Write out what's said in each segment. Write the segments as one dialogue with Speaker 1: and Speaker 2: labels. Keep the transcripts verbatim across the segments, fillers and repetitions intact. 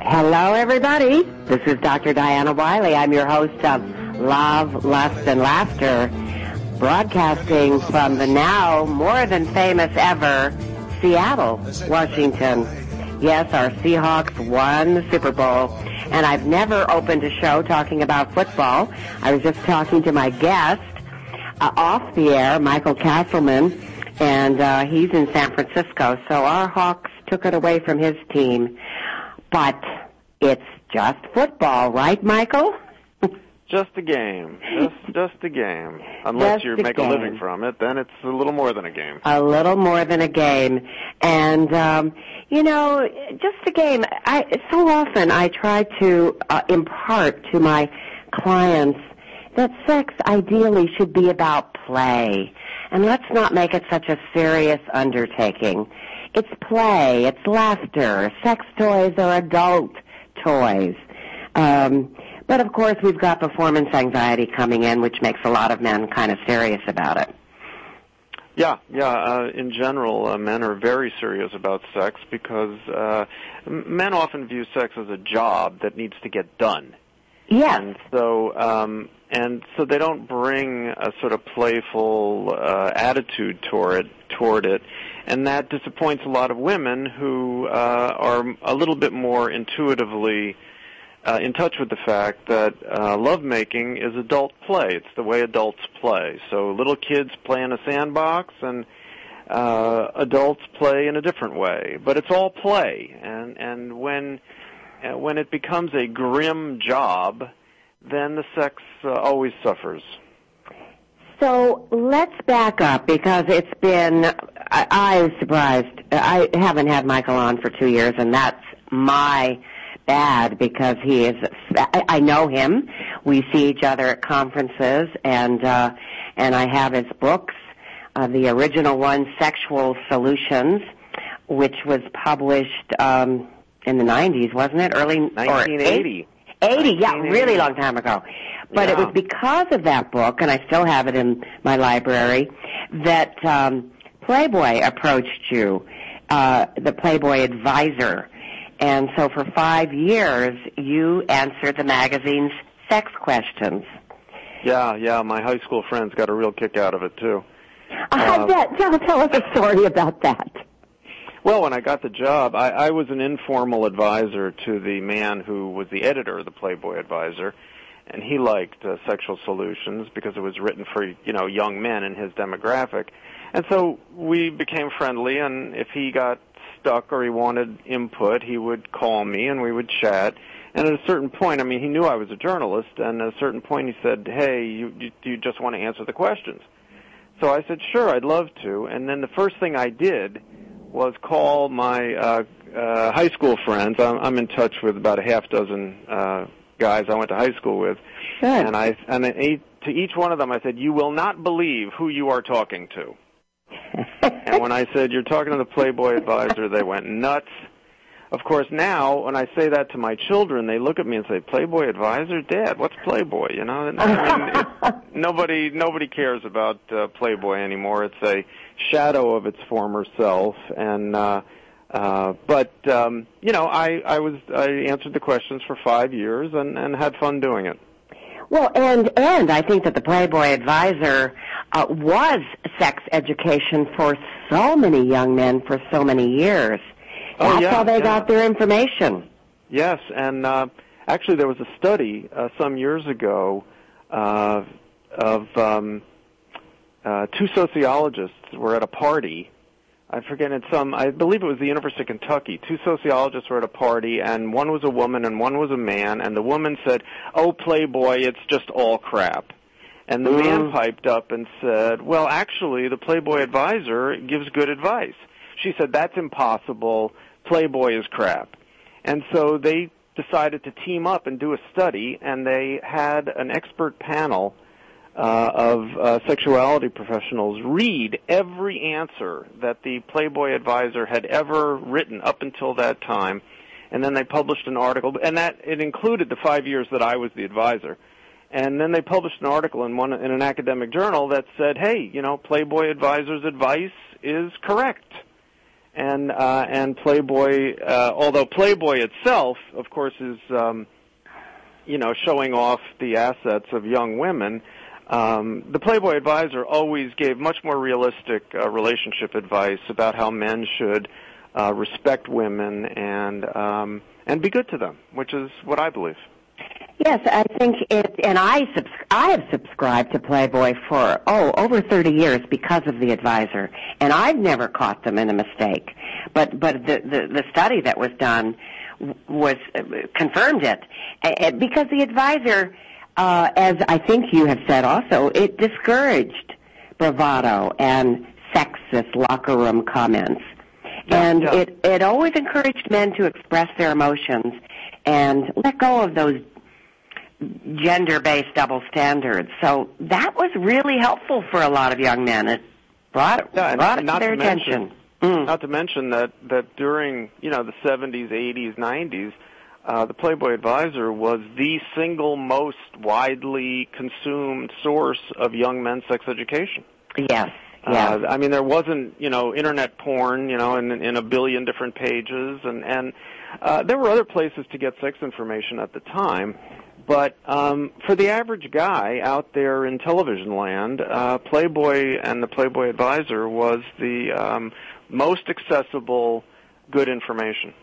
Speaker 1: Hello, everybody. This is Doctor Diana Wiley. I'm your host of Love, Lust, and Laughter, broadcasting from the now more than famous ever Seattle, Washington. Yes, our Seahawks won the Super Bowl, and I've never opened a show talking about football. I was just talking to my guest uh, off the air, Michael Castleman, and uh, he's in San Francisco, so our Hawks took it away from his team. But it's just football, right, Michael?
Speaker 2: Just a game. Just just a game. Unless
Speaker 1: Just
Speaker 2: you
Speaker 1: a
Speaker 2: make
Speaker 1: game.
Speaker 2: a living from it, then it's a little more than a game.
Speaker 1: A little more than a game. And, um, you know, just a game. I so often I try to uh, impart to my clients that sex ideally should be about play. And let's not make it such a serious undertaking. It's play, it's laughter. Sex toys are adult toys. Um, but, of course, we've got performance anxiety coming in, which makes a lot of men kind of serious about it.
Speaker 2: Yeah, yeah. Uh, in general, uh, men are very serious about sex because uh, men often view sex as a job that needs to get done.
Speaker 1: Yes.
Speaker 2: And so, um, and so they don't bring a sort of playful uh, attitude toward it, toward it, and that disappoints a lot of women who uh, are a little bit more intuitively uh, in touch with the fact that uh, lovemaking is adult play. It's the way adults play. So little kids play in a sandbox, and uh, adults play in a different way. But it's all play, and and when uh, when it becomes a grim job, then the sex uh, always suffers.
Speaker 1: So let's back up because it's been, I, I was surprised. I haven't had Michael on for two years, and that's my bad because he is, I, I know him. We see each other at conferences, and uh, and I have his books, uh, the original one, Sexual Solutions, which was published um, in the nineties, wasn't it? Early
Speaker 2: nineteen eighty.
Speaker 1: eighty, yeah, really long time ago. But
Speaker 2: yeah.
Speaker 1: It was because of that book, and I still have it in my library, that um, Playboy approached you, uh, the Playboy Advisor. And so for five years, you answered the magazine's sex questions.
Speaker 2: Yeah, yeah, my high school friends got a real kick out of it, too.
Speaker 1: I
Speaker 2: uh,
Speaker 1: bet. Tell, tell us a story about that.
Speaker 2: Well, when I got the job, I, I was an informal advisor to the man who was the editor of the Playboy Advisor, and he liked uh, Sexual Solutions because it was written for, you know, young men in his demographic. And so we became friendly, and if he got stuck or he wanted input, he would call me and we would chat. And at a certain point, I mean, he knew I was a journalist, and at a certain point he said, hey, you, you, do you just want to answer the questions? So I said, sure, I'd love to. And then the first thing I did was call my uh, uh, high school friends. I'm, I'm in touch with about a half dozen uh, guys I went to high school with.
Speaker 1: Good.
Speaker 2: And I and I, to each one of them I said, you will not believe who you are talking to. And when I said, you're talking to the Playboy Advisor, they went nuts. Of course, now, when I say that to my children, they look at me and say, Playboy Advisor? Dad, what's Playboy? You know, I mean, it, nobody nobody cares about uh, Playboy anymore. It's a shadow of its former self. And uh, uh, but, um, you know, I, I was I answered the questions for five years and, and had fun doing it.
Speaker 1: Well, and and I think that the Playboy Advisor uh, was sex education for so many young men for so many years. That's
Speaker 2: oh, yeah,
Speaker 1: how they
Speaker 2: yeah.
Speaker 1: got their information.
Speaker 2: Yes, and uh, actually there was a study uh, some years ago uh, of um, uh, two sociologists were at a party. I forget, it's some, I believe it was the University of Kentucky. Two sociologists were at a party, and one was a woman and one was a man, and the woman said, oh, Playboy, it's just all crap. And the mm. man piped up and said, well, actually, the Playboy Advisor gives good advice. She said, that's impossible. Playboy is crap. And so they decided to team up and do a study, and they had an expert panel uh, of uh, sexuality professionals read every answer that the Playboy Advisor had ever written up until that time, and then they published an article, and that it included the five years that I was the advisor. And then they published an article in one in an academic journal that said, hey, you know, Playboy Advisor's advice is correct. and uh, and Playboy, uh, although Playboy itself, of course, is um, you know showing off the assets of young women. Um, the Playboy Advisor always gave much more realistic uh, relationship advice about how men should uh, respect women and um, and be good to them, which is what I believe.
Speaker 1: Yes, I think it, and I subs- I have subscribed to Playboy for, oh, over thirty years because of the Advisor, and I've never caught them in a mistake. But but the, the, the study that was done was uh, confirmed it, uh, because the Advisor, uh, as I think you have said also, it discouraged bravado and sexist locker room comments.
Speaker 2: Yeah,
Speaker 1: and
Speaker 2: yeah.
Speaker 1: it, it always encouraged men to express their emotions and let go of those gender-based double standards. So that was really helpful for a lot of young men. It brought,
Speaker 2: yeah,
Speaker 1: brought it
Speaker 2: not
Speaker 1: to their
Speaker 2: to mention,
Speaker 1: attention. Mm.
Speaker 2: Not to mention that, that during, you know, the seventies, eighties, nineties, uh, the Playboy Advisor was the single most widely consumed source of young men's sex education.
Speaker 1: Yes. Yeah.
Speaker 2: Uh, I mean, there wasn't, you know, internet porn, you know, in, in a billion different pages, and, and uh, there were other places to get sex information at the time. But um, for the average guy out there in television land, uh, Playboy and the Playboy Advisor was the um, most accessible, good information.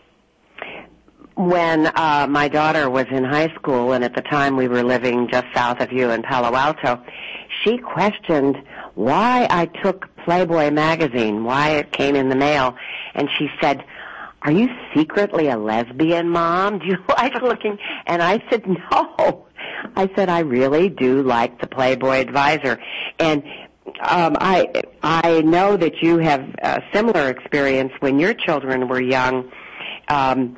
Speaker 1: When uh, my daughter was in high school, and at the time we were living just south of you in Palo Alto, she questioned why I took Playboy magazine, why it came in the mail, and she said, "Are you secretly a lesbian, Mom? Do you like looking?" And I said, "No." I said, "I really do like the Playboy Advisor." And um, I I know that you have a similar experience when your children were young. Um,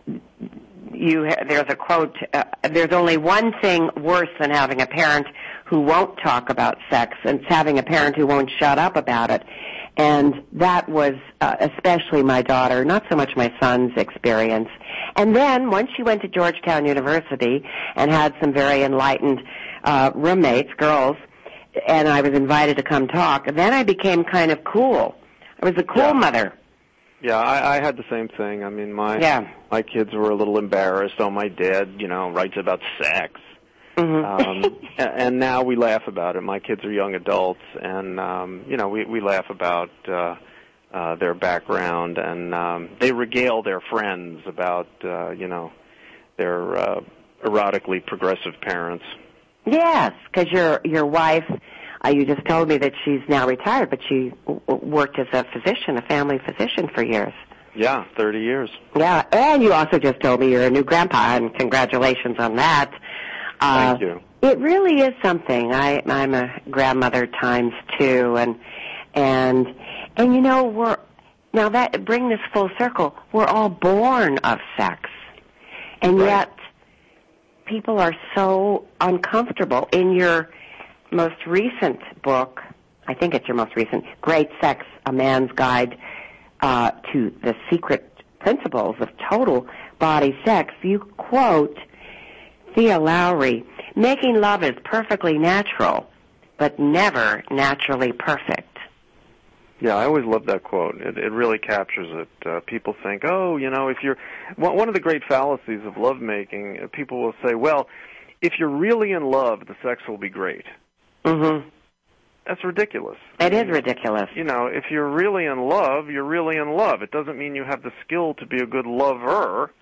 Speaker 1: you ha- there's a quote, uh, there's only one thing worse than having a parent who won't talk about sex, and it's having a parent who won't shut up about it. And that was uh, especially my daughter, not so much my son's experience. And then once she went to Georgetown University and had some very enlightened uh, roommates, girls, and I was invited to come talk, then I became kind of cool. I was a cool
Speaker 2: Yeah.
Speaker 1: mother.
Speaker 2: Yeah, I, I had the same thing. I mean, my
Speaker 1: Yeah.
Speaker 2: my kids were a little embarrassed. Oh, my dad, you know, writes about sex.
Speaker 1: Mm-hmm.
Speaker 2: um, and now we laugh about it. My kids are young adults, and um, you know, we we laugh about uh, uh, their background, and um, they regale their friends about uh, you know their uh, erotically progressive parents.
Speaker 1: Yes, because your your wife, uh, you just told me that she's now retired, but she w- worked as a physician, a family physician for years.
Speaker 2: Yeah, thirty years.
Speaker 1: Yeah, and you also just told me you're a new grandpa, and congratulations on that. Uh,
Speaker 2: Thank you.
Speaker 1: It really is something. I, I'm a grandmother times two, and and and you know we're now that bring this full circle. We're all born of sex, and
Speaker 2: Right.
Speaker 1: yet people are so uncomfortable. In your most recent book, I think it's your most recent, Great Sex: A Man's Guide uh, to the Secret Principles of Total Body Sex, you quote Thea Lowry, "Making love is perfectly natural, but never naturally perfect."
Speaker 2: Yeah, I always love that quote. It, it really captures it. Uh, people think, oh, you know, if you're one one of the great fallacies of lovemaking, uh, people will say, well, if you're really in love, the sex will be great.
Speaker 1: Mm-hmm.
Speaker 2: That's ridiculous.
Speaker 1: It is ridiculous.
Speaker 2: You know, if you're really in love, you're really in love. It doesn't mean you have the skill to be a good lover.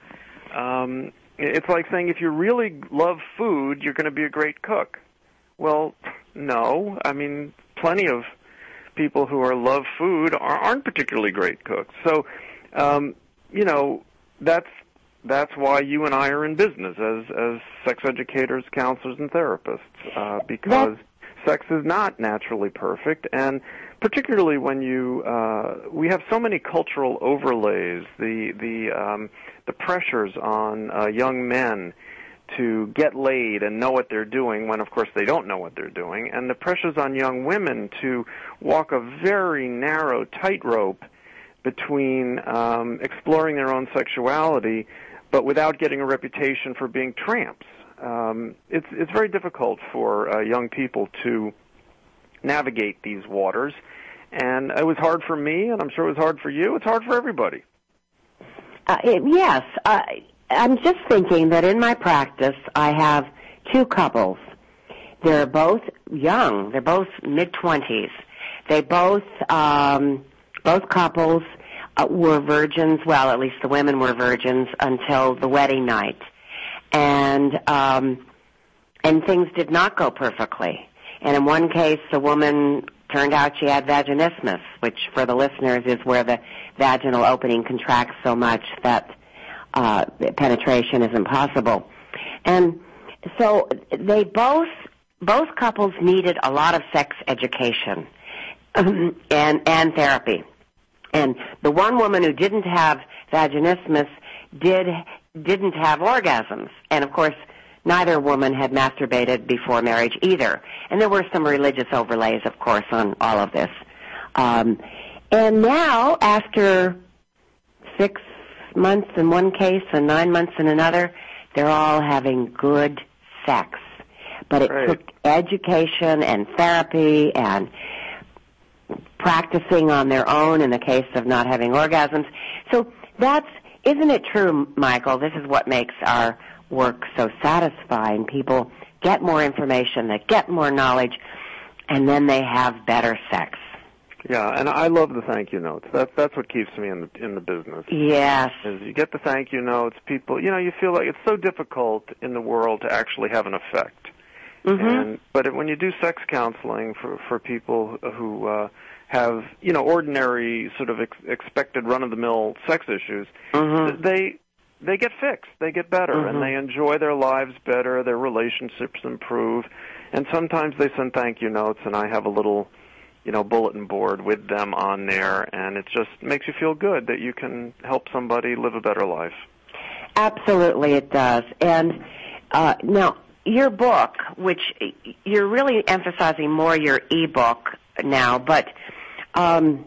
Speaker 2: Um, it's like saying if you really love food, you're going to be a great cook. Well, no. I mean, plenty of people who are love food are, aren't particularly great cooks. So, um, you know, that's that's why you and I are in business as as sex educators, counselors, and therapists, uh, because sex is not naturally perfect, and particularly when you uh, we have so many cultural overlays, the the um, the pressures on uh, young men to get laid and know what they're doing when, of course, they don't know what they're doing, and the pressures on young women to walk a very narrow tightrope between um, exploring their own sexuality but without getting a reputation for being tramps. Um, it's it's very difficult for uh, young people to navigate these waters, And it was hard for me, and I'm sure it was hard for you. It's hard for everybody.
Speaker 1: Uh, it, yes. Uh, I'm just thinking that in my practice, I have two couples. They're both young. They're both mid-twenties. They both, um, both couples uh, were virgins. Well, at least the women were virgins until the wedding night. And, um, and things did not go perfectly. And in one case, the woman turned out she had vaginismus, which for the listeners is where the vaginal opening contracts so much that uh, penetration is impossible. And so they both, both couples needed a lot of sex education um, and, and therapy. And the one woman who didn't have vaginismus did, didn't have orgasms. And of course, neither woman had masturbated before marriage either. And there were some religious overlays, of course, on all of this. Um, and now, after six months in one case and nine months in another, they're all having good sex. But it
Speaker 2: Right.
Speaker 1: took education and therapy and practicing on their own in the case of not having orgasms. So that's, isn't it true, Michael? This is what makes our work so satisfying. People get more information, they get more knowledge, and then they have better sex.
Speaker 2: Yeah, and I love the thank you notes. That's that's what keeps me in the in the business.
Speaker 1: Yes.
Speaker 2: Is you get the thank you notes, people. You know, you feel like it's so difficult in the world to actually have an effect.
Speaker 1: Mm-hmm.
Speaker 2: And but it, when you do sex counseling for for people who uh, have you know ordinary sort of ex- expected run of the mill sex issues,
Speaker 1: mm-hmm.
Speaker 2: they they get fixed, they get better,
Speaker 1: mm-hmm.
Speaker 2: and they enjoy their lives better. Their relationships improve, and sometimes they send thank you notes, and I have a little, you know, bulletin board with them on there, and it just makes you feel good that you can help somebody live a better life.
Speaker 1: Absolutely, it does. And uh, now, your book, which you're really emphasizing more your e-book now, but um,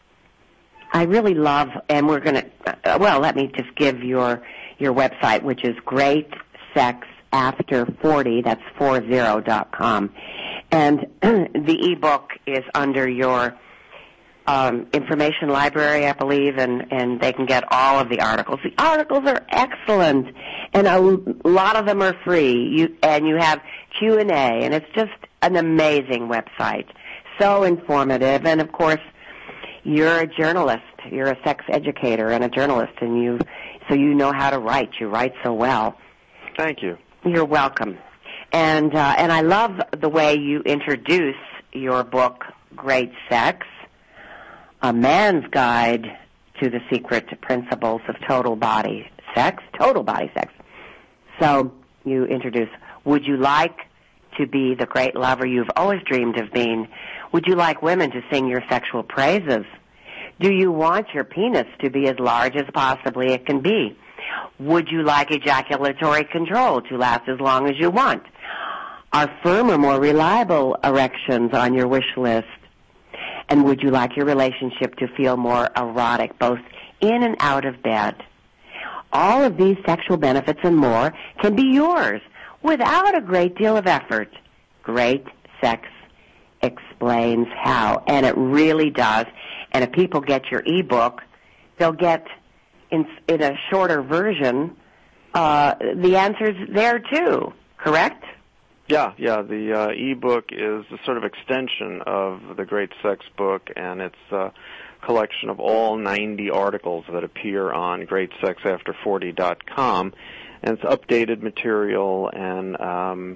Speaker 1: I really love, and we're going to, uh, well, let me just give your your website, which is Great Sex After forty, that's forty dot com. And the e-book is under your um, information library, I believe, and, and they can get all of the articles. The articles are excellent, and a lot of them are free. You, and you have Q and A, and it's just an amazing website. So informative, and of course, you're a journalist. You're a sex educator and a journalist, and you, so you know how to write. You write so well.
Speaker 2: Thank you.
Speaker 1: You're welcome. And uh, and I love the way you introduce your book, Great Sex, A Man's Guide to the Secret Principles of Total Body Sex, Total Body Sex. So you introduce, would you like to be the great lover you've always dreamed of being? Would you like women to sing your sexual praises? Do you want your penis to be as large as possibly it can be? Would you like ejaculatory control to last as long as you want? Are firmer, more reliable erections on your wish list? And would you like your relationship to feel more erotic, both in and out of bed? All of these sexual benefits and more can be yours without a great deal of effort. Great Sex explains how, and it really does. And if people get your e-book, they'll get, in, in a shorter version, uh, the answers there too, correct?
Speaker 2: Yeah, yeah. The uh, e-book is a sort of extension of the Great Sex book, and it's a collection of all ninety articles that appear on great sex after forty dot com, and it's updated material, and um,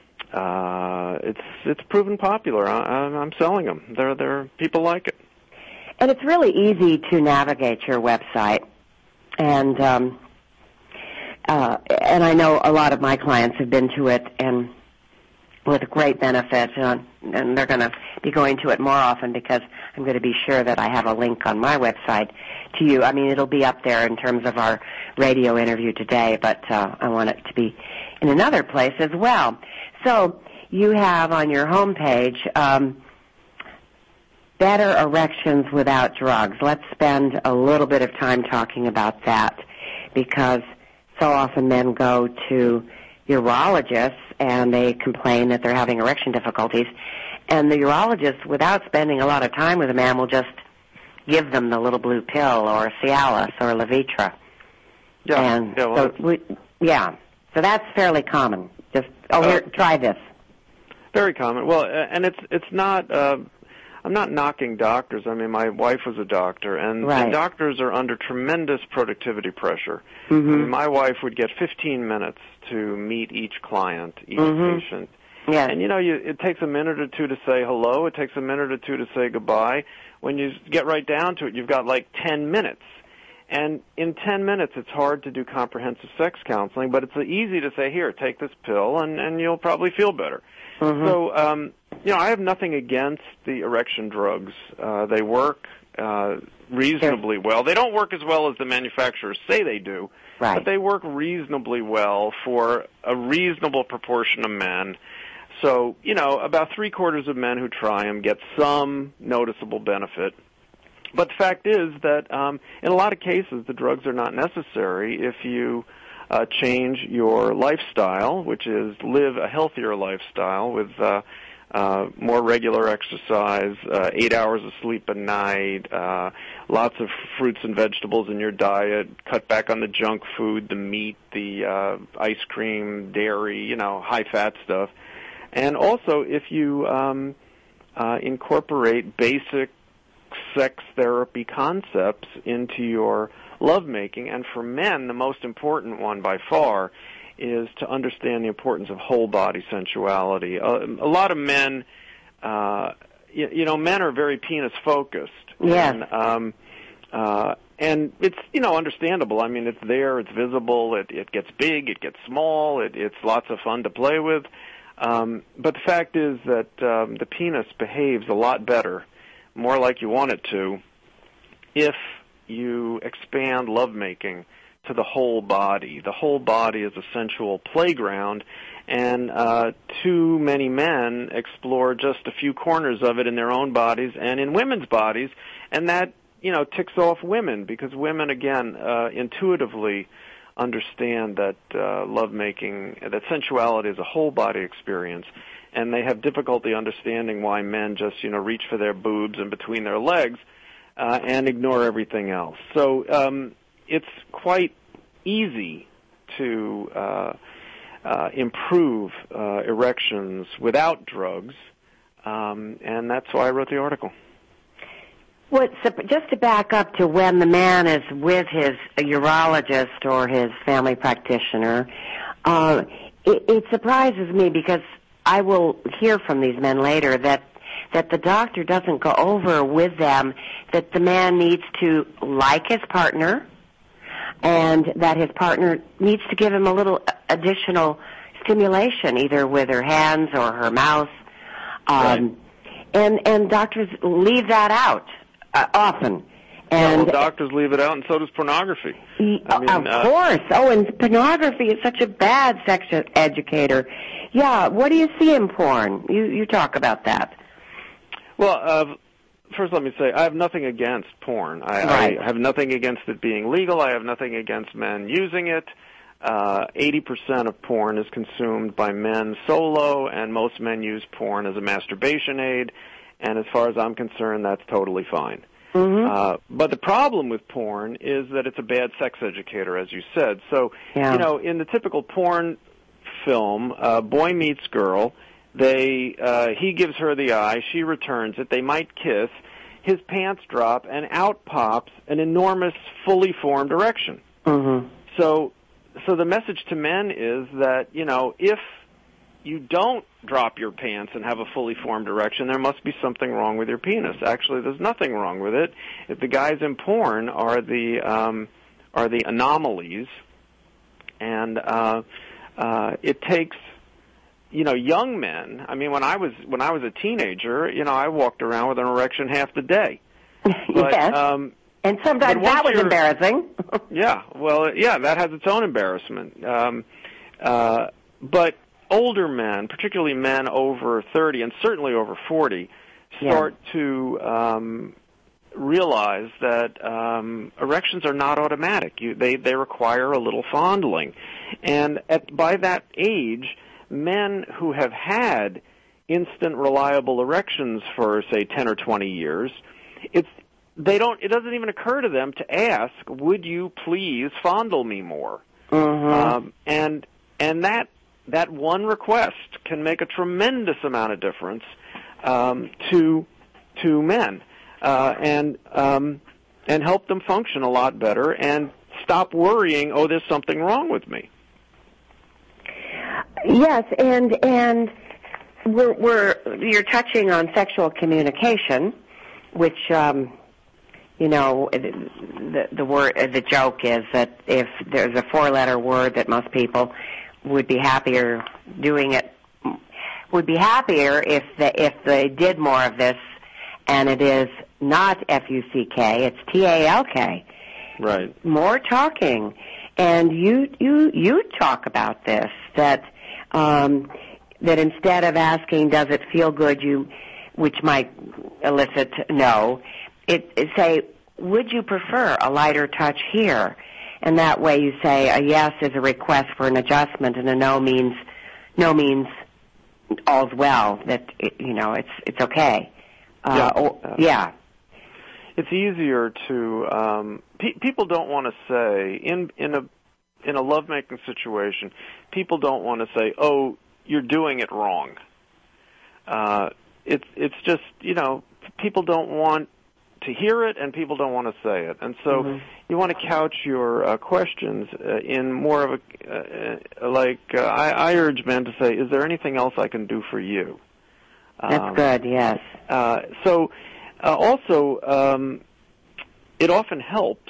Speaker 2: uh, it's it's proven popular. I, I'm selling them. They're they're people like it.
Speaker 1: And it's really easy to navigate your website, and um, uh, and I know a lot of my clients have been to it, and with great benefit, uh, and they're going to be going to it more often because I'm going to be sure that I have a link on my website to you. I mean, it'll be up there in terms of our radio interview today, but uh, I want it to be in another place as well. So you have on your homepage um, better erections without drugs. Let's spend a little bit of time talking about that, because so often men go to urologists and they complain that they're having erection difficulties, And the urologist, without spending a lot of time with a man, will just give them the little blue pill or Cialis or Levitra.
Speaker 2: Yeah.
Speaker 1: And
Speaker 2: yeah, well,
Speaker 1: so we, yeah. So that's fairly common. Just, oh,
Speaker 2: uh,
Speaker 1: here, try this.
Speaker 2: Very common. Well, and it's it's not. Uh, I'm not knocking doctors. I mean, my wife was a doctor, and,
Speaker 1: right.
Speaker 2: and doctors are under tremendous productivity pressure.
Speaker 1: Mm-hmm.
Speaker 2: I mean, my wife would get fifteen minutes to meet each client, each
Speaker 1: mm-hmm.
Speaker 2: patient.
Speaker 1: Yes.
Speaker 2: And, you know, you, it takes a minute or two to say hello. It takes a minute or two to say goodbye. When you get right down to it, you've got like ten minutes. And in ten minutes, it's hard to do comprehensive sex counseling, but it's easy to say, here, take this pill, and, and you'll probably feel better.
Speaker 1: Mm-hmm.
Speaker 2: So, um, you know, I have nothing against the erection drugs. Uh, they work uh, reasonably well. They don't work as well as the manufacturers say they do,
Speaker 1: right.
Speaker 2: but they work reasonably well for a reasonable proportion of men. So, you know, about three-quarters of men who try them get some noticeable benefit. But the fact is that um, in a lot of cases, the drugs are not necessary if you uh, change your lifestyle, which is live a healthier lifestyle with uh, uh, more regular exercise, uh, eight hours of sleep a night, uh, lots of fruits and vegetables in your diet, cut back on the junk food, the meat, the uh, ice cream, dairy, you know, high-fat stuff. And also if you um, uh, incorporate basic sex therapy concepts into your lovemaking, and for men, the most important one by far is to understand the importance of whole body sensuality. Uh, a lot of men, uh, you, you know, men are very penis focused.
Speaker 1: Yes.
Speaker 2: And, um, uh, and it's, you know, understandable. I mean, it's there, it's visible, it, it gets big, it gets small, it, it's lots of fun to play with. Um, but the fact is that um, the penis behaves a lot better, more like you want it to, if you expand lovemaking to the whole body. The whole body is a sensual playground, and uh, too many men explore just a few corners of it in their own bodies and in women's bodies, and that, you know, ticks off women, because women, again, uh, intuitively understand that uh, lovemaking, that sensuality is a whole body experience, and they have difficulty understanding why men just, you know, reach for their boobs and between their legs uh, and ignore everything else. So um, it's quite easy to uh, uh, improve uh, erections without drugs, um, and that's why I wrote the article.
Speaker 1: Well, just to back up to when the man is with his urologist or his family practitioner, uh, it, it surprises me, because I will hear from these men later that that the doctor doesn't go over with them that the man needs to like his partner, and that his partner needs to give him a little additional stimulation, either with her hands or her mouth. Um,
Speaker 2: right.
Speaker 1: And and doctors leave that out uh, often. And
Speaker 2: yeah, well, doctors leave it out, and so does pornography.
Speaker 1: I mean, of uh, course. Oh, and pornography is such a bad sex educator. Yeah, what do you see in porn? You you talk about that.
Speaker 2: Well, uh, first let me say, I have nothing against porn. I,
Speaker 1: right.
Speaker 2: I have nothing against it being legal. I have nothing against men using it. Uh, eighty percent of porn is consumed by men solo, and most men use porn as a masturbation aid, and as far as I'm concerned, that's totally fine.
Speaker 1: Mm-hmm.
Speaker 2: Uh, but the problem with porn is that it's a bad sex educator, as you said. So,
Speaker 1: yeah.
Speaker 2: you know, in the typical porn film, uh, boy meets girl, they uh, he gives her the eye, she returns it, they might kiss, his pants drop, and out pops an enormous, fully formed erection.
Speaker 1: Mm-hmm.
Speaker 2: So, so the message to men is that, you know, if you don't drop your pants and have a fully formed erection, there must be something wrong with your penis. Actually, there's nothing wrong with it. If the guys in porn are the um, are the anomalies, and uh, uh, it takes, you know, young men. I mean, when I was when I was a teenager, you know, I walked around with an erection half the day. But,
Speaker 1: yes.
Speaker 2: Um,
Speaker 1: and sometimes that was embarrassing.
Speaker 2: yeah. Well, yeah, that has its own embarrassment. Um, uh, but older men, particularly men over thirty and certainly over forty, start yeah. to um, realize that um, erections are not automatic. You, they, they require a little fondling. And at, by that age, men who have had instant, reliable erections for, say, ten or twenty years, it's they don't. It doesn't even occur to them to ask, "Would you please fondle me more?"
Speaker 1: Mm-hmm.
Speaker 2: Um, and and that that one request can make a tremendous amount of difference um, to to men, uh, and um, and help them function a lot better and stop worrying. Oh, there's something wrong with me.
Speaker 1: Yes, and and we're, we're you're touching on sexual communication, which um, you know the the word the joke is that if there's a four-letter word that most people would be happier doing it would be happier if they, if they did more of this, and it is not F U C K, it's T A L K.
Speaker 2: Right.
Speaker 1: More talking, and you you you talk about this that. Um, that instead of asking, does it feel good, you, which might elicit no, it, it say, would you prefer a lighter touch here? And that way you say a yes is a request for an adjustment, and a no means no means all's well, that, it, you know, it's it's okay. Uh,
Speaker 2: yeah.
Speaker 1: Or, yeah.
Speaker 2: It's easier to, um, pe- people don't want to say, in in a in a lovemaking situation, people don't want to say, "Oh, you're doing it wrong." Uh, it's it's just, you know, people don't want to hear it, and people don't want to say it, and so
Speaker 1: mm-hmm.
Speaker 2: you want to couch your uh, questions uh, in more of a uh, like uh, I, I urge men to say, "Is there anything else I can do for you?"
Speaker 1: That's
Speaker 2: um,
Speaker 1: good. Yes.
Speaker 2: Uh, so uh, also, um, it often helps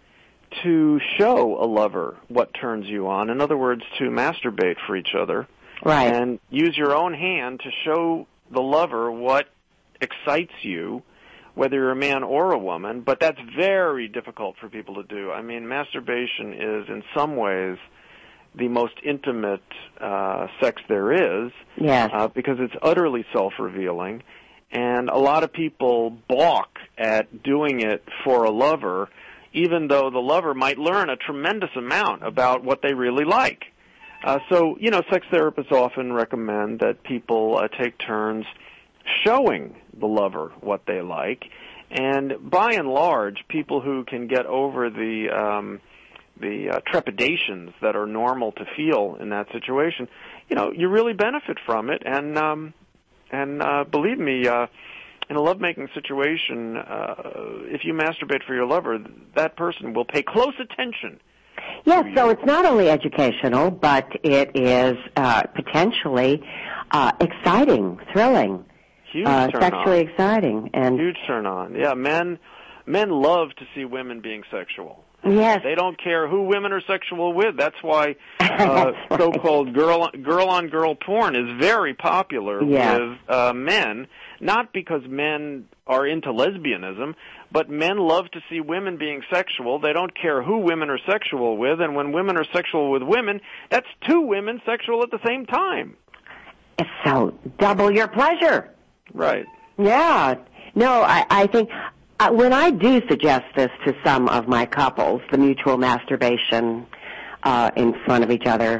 Speaker 2: to show a lover what turns you on. In other words, to masturbate for each other.
Speaker 1: Right.
Speaker 2: And use your own hand to show the lover what excites you, whether you're a man or a woman. But that's very difficult for people to do. I mean, masturbation is, in some ways, the most intimate uh, sex there is.
Speaker 1: Yes.
Speaker 2: Uh, because it's utterly self-revealing. And a lot of people balk at doing it for a lover, even though the lover might learn a tremendous amount about what they really like. Uh, so, you know, sex therapists often recommend that people uh, take turns showing the lover what they like. And by and large, people who can get over the um, the uh, trepidations that are normal to feel in that situation, you know, you really benefit from it. And um, and uh, believe me, uh, in a lovemaking situation, uh, if you masturbate for your lover, that person will pay close attention.
Speaker 1: Yes, so it's not only educational, but it is uh, potentially uh, exciting, thrilling,
Speaker 2: Huge
Speaker 1: uh,
Speaker 2: turn
Speaker 1: sexually
Speaker 2: on.
Speaker 1: exciting, and
Speaker 2: huge turn on. Yeah, men men love to see women being sexual.
Speaker 1: Yes.
Speaker 2: They don't care who women are sexual with. That's why uh,
Speaker 1: That's right.
Speaker 2: so-called girl girl on girl porn is very popular
Speaker 1: Yeah.
Speaker 2: with uh, men. Not because men are into lesbianism, but men love to see women being sexual. They don't care who women are sexual with, and when women are sexual with women, that's two women sexual at the same time.
Speaker 1: It's so double your pleasure.
Speaker 2: Right.
Speaker 1: Yeah. No, I, I think uh, when I do suggest this to some of my couples, the mutual masturbation uh, in front of each other,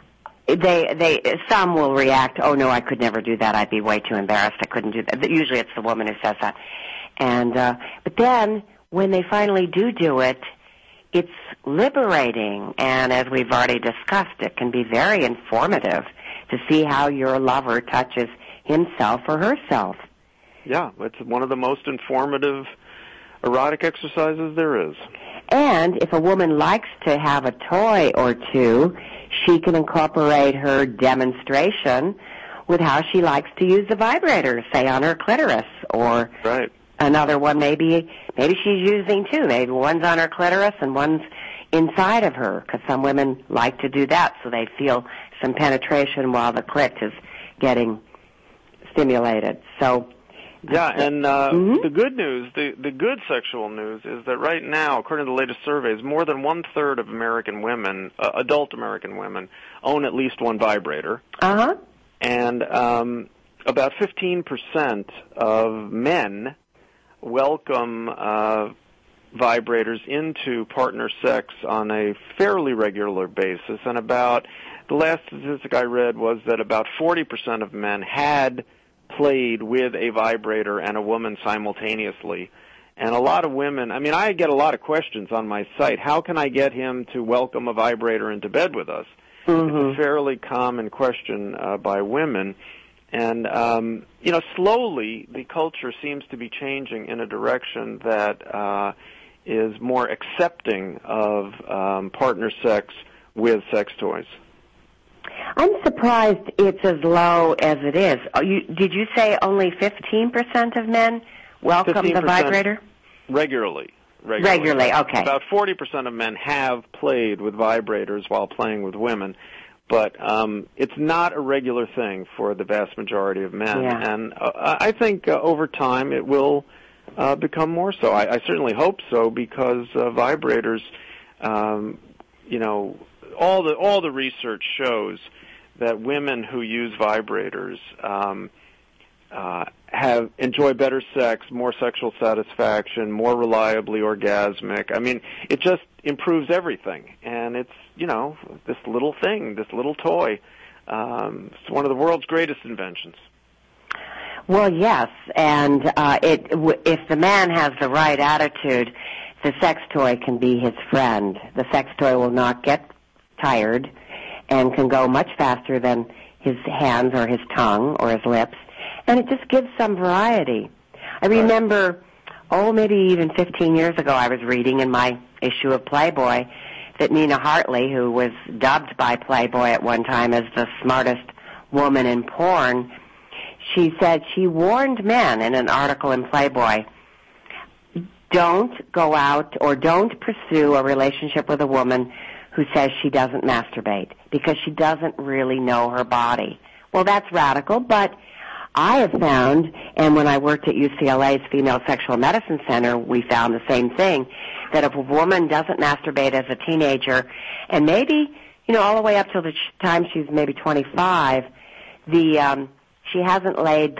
Speaker 1: They, they, some will react, oh no, I could never do that. I'd be way too embarrassed. I couldn't do that. Usually it's the woman who says that. And, uh, but then when they finally do do it, it's liberating. And as we've already discussed, it can be very informative to see how your lover touches himself or herself.
Speaker 2: Yeah, it's one of the most informative erotic exercises there is.
Speaker 1: And if a woman likes to have a toy or two, she can incorporate her demonstration with how she likes to use the vibrator, say on her clitoris, or
Speaker 2: right.
Speaker 1: another one maybe maybe she's using two. Maybe one's on her clitoris and one's inside of her, because some women like to do that so they feel some penetration while the clit is getting stimulated. So.
Speaker 2: Yeah, and uh,
Speaker 1: mm-hmm.
Speaker 2: the good news, the, the good sexual news is that right now, according to the latest surveys, more than one-third of American women, uh, adult American women, own at least one vibrator.
Speaker 1: Uh-huh.
Speaker 2: And um, about fifteen percent of men welcome uh, vibrators into partner sex on a fairly regular basis. And about, the last statistic I read was that about forty percent of men had played with a vibrator and a woman simultaneously. And a lot of women, I mean, I get a lot of questions on my site. How can I get him to welcome a vibrator into bed with us? Mm-hmm. It's a fairly common question uh, by women. And, um, you know, slowly the culture seems to be changing in a direction that uh, is more accepting of um, partner sex with sex toys.
Speaker 1: I'm surprised it's as low as it is. Oh, you, did you say only fifteen percent of men welcome the vibrator?
Speaker 2: Regularly. Regularly.
Speaker 1: Regularly, okay.
Speaker 2: About forty percent of men have played with vibrators while playing with women, but um, it's not a regular thing for the vast majority of men.
Speaker 1: Yeah.
Speaker 2: And uh, I think uh, over time it will uh, become more so. I, I certainly hope so, because uh, vibrators, um, you know, all the all the research shows that women who use vibrators um, uh, have enjoy better sex, more sexual satisfaction, more reliably orgasmic. I mean, it just improves everything. And it's, you know, this little thing, this little toy. Um, it's one of the world's greatest inventions.
Speaker 1: Well, yes, and uh, it, w- if the man has the right attitude, the sex toy can be his friend. The sex toy will not get tired and can go much faster than his hands or his tongue or his lips, and it just gives some variety. I remember, oh, maybe even fifteen years ago, I was reading in my issue of Playboy that Nina Hartley, who was dubbed by Playboy at one time as the smartest woman in porn, she said she warned men in an article in Playboy, don't go out or don't pursue a relationship with a woman who says she doesn't masturbate, because she doesn't really know her body. Well, that's radical, but I have found, and when I worked at U C L A's Female Sexual Medicine Center, we found the same thing, that if a woman doesn't masturbate as a teenager, and maybe, you know, all the way up till the time she's maybe twenty-five, the um, she hasn't laid the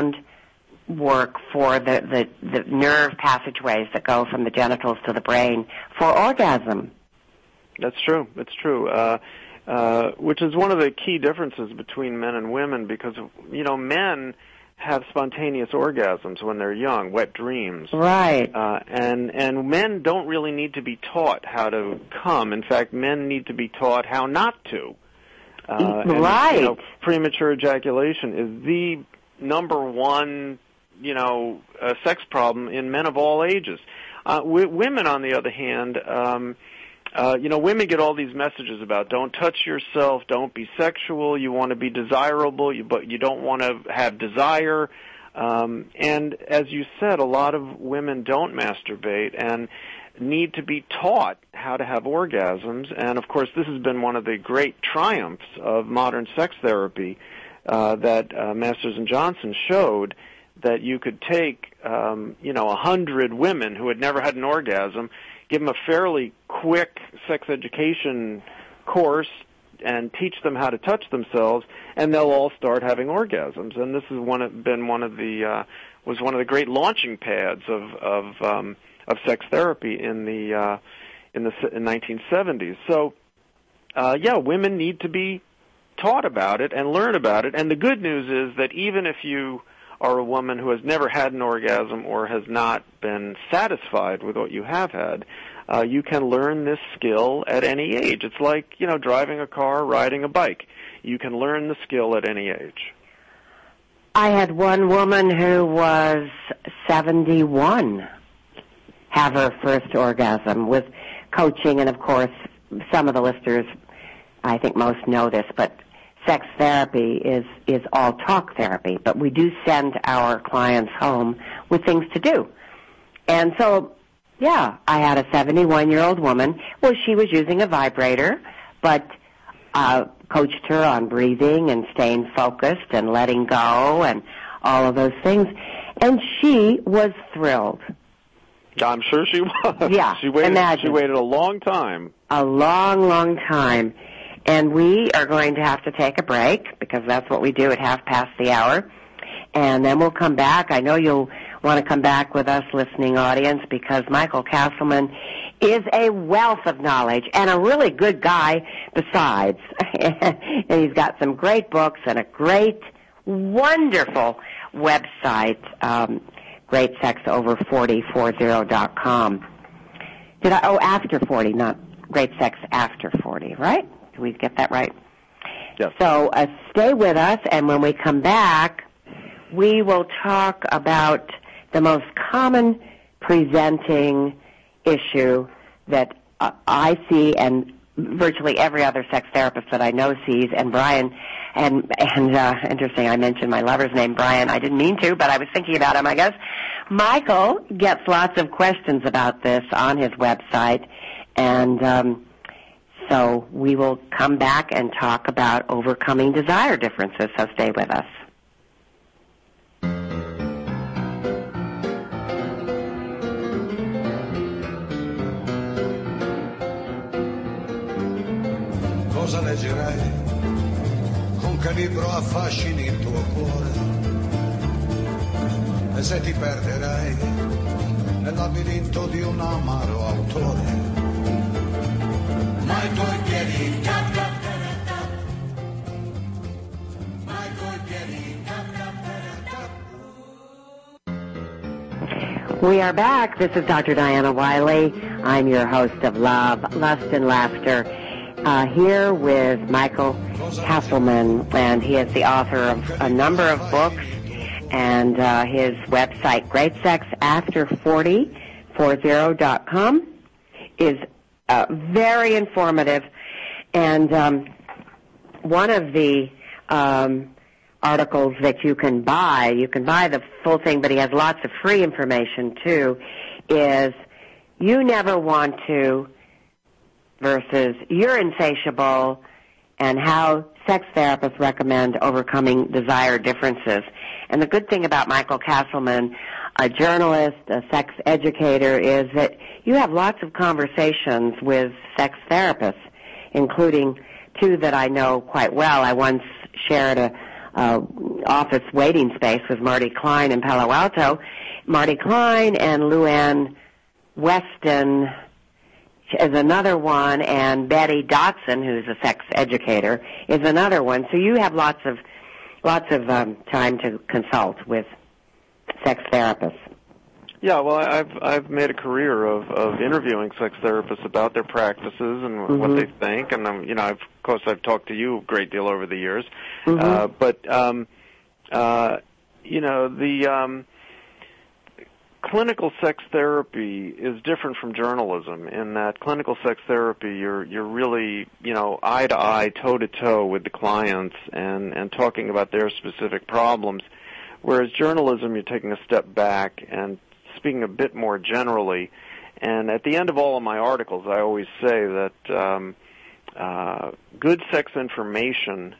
Speaker 1: groundwork for the, the, the nerve passageways that go from the genitals to the brain for orgasm.
Speaker 2: That's true. It's true. Uh, uh, which is one of the key differences between men and women, because, you know, men have spontaneous orgasms when they're young, wet dreams.
Speaker 1: Right.
Speaker 2: Uh, and, and men don't really need to be taught how to come. In fact, men need to be taught how not to. Uh,
Speaker 1: right.
Speaker 2: And, you know, premature ejaculation is the number one, you know, uh, sex problem in men of all ages. Uh, w- women, on the other hand, um, Uh, you know, women get all these messages about don't touch yourself, don't be sexual, you want to be desirable, you, but you don't want to have desire. Um, and as you said, a lot of women don't masturbate and need to be taught how to have orgasms. And, of course, this has been one of the great triumphs of modern sex therapy uh, that uh, Masters and Johnson showed, that you could take, um, you know, a hundred women who had never had an orgasm, give them a fairly quick sex education course and teach them how to touch themselves, and they'll all start having orgasms. And this has one of, been one of the uh, was one of the great launching pads of of, um, of sex therapy in the uh, in the in nineteen seventies. So, uh, yeah, women need to be taught about it and learn about it. And the good news is that even if you are a woman who has never had an orgasm or has not been satisfied with what you have had, uh, you can learn this skill at any age. It's like, you know, driving a car, riding a bike. You can learn the skill at any age.
Speaker 1: I had one woman who was seventy-one have her first orgasm with coaching, and of course, some of the listeners, I think most know this, but sex therapy is, is all talk therapy, but we do send our clients home with things to do. And so, yeah, I had a seventy-one-year-old woman. Well, she was using a vibrator, but uh, coached her on breathing and staying focused and letting go and all of those things. And she was thrilled.
Speaker 2: I'm sure she was.
Speaker 1: Yeah,
Speaker 2: she waited,
Speaker 1: imagine.
Speaker 2: She waited a long time.
Speaker 1: A long, long time. And we are going to have to take a break, because that's what we do at half past the hour. And then we'll come back. I know you'll want to come back with us, listening audience, because Michael Castleman is a wealth of knowledge and a really good guy besides. And he's got some great books and a great, wonderful website, um, great sex over forty forty dot com. Did I? Oh, after forty, not Great Sex After forty, right? Did we get that right?
Speaker 2: Yes.
Speaker 1: So uh, stay with us, and when we come back, we will talk about the most common presenting issue that uh, I see, and virtually every other sex therapist that I know sees. And Brian, and and uh, interesting, I mentioned my lover's name, Brian. I didn't mean to, but I was thinking about him, I guess. Michael gets lots of questions about this on his website, and um, so we will come back and talk about overcoming desire differences, so stay with us.
Speaker 3: Cosa leggerai? Con che libro affascini il tuo cuore? E se ti perderai nel labirinto di un amaro autore? Ma i tuoi piedi tap tap tap, ma i tuoi piedi tap tap tap.
Speaker 1: We are back. This is Doctor Diana Wiley. I'm your host of Love, Lust, and Laughter. Uh, here with Michael Castleman, and he is the author of a number of books, and uh, his website, great sex after forty dot com, is uh, very informative. And um, one of the um, articles that you can buy, you can buy the full thing, but he has lots of free information too, is You Never Want To versus You're Insatiable, and how sex therapists recommend overcoming desire differences. And the good thing about Michael Castleman, a journalist, a sex educator, is that you have lots of conversations with sex therapists, including two that I know quite well. I once shared a uh, office waiting space with Marty Klein in Palo Alto. Marty Klein and Luann Weston is another one, and Betty Dotson, who's a sex educator, is another one. So you have lots of lots of um, time to consult with sex therapists.
Speaker 2: Yeah, well, I've I've made a career of, of interviewing sex therapists about their practices and mm-hmm. what they think, and um, you know, I've, of course, I've talked to you a great deal over the years. Mm-hmm. Uh, but um, uh, you know, the um, clinical sex therapy is different from journalism in that clinical sex therapy, you're you're really, you know, eye to eye, toe to toe with the clients and and talking about their specific problems, whereas journalism, you're taking a step back and speaking a bit more generally. And at the end of all of my articles, I always say that um, uh, good sex information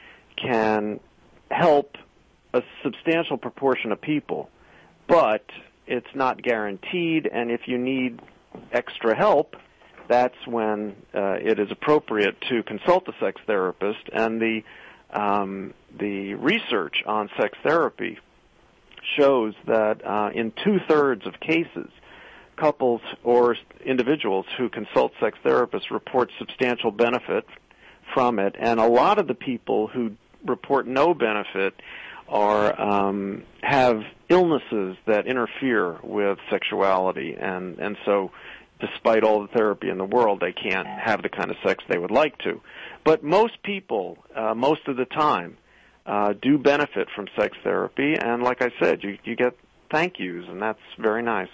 Speaker 2: can help a substantial proportion of people, but it's not guaranteed, and if you need extra help, that's when uh, it is appropriate to consult a sex therapist. And the um, the research on sex therapy shows that uh, in two-thirds of cases, couples or individuals who consult sex therapists report substantial benefit from it, and a lot of the people who report no benefit are um, have illnesses that interfere with sexuality, and and so despite all the therapy in the world, they can't have the kind of sex they would like to. But most people, uh, most of the time, uh, do benefit from sex therapy, and like I said, you you get thank yous, and that's very nice.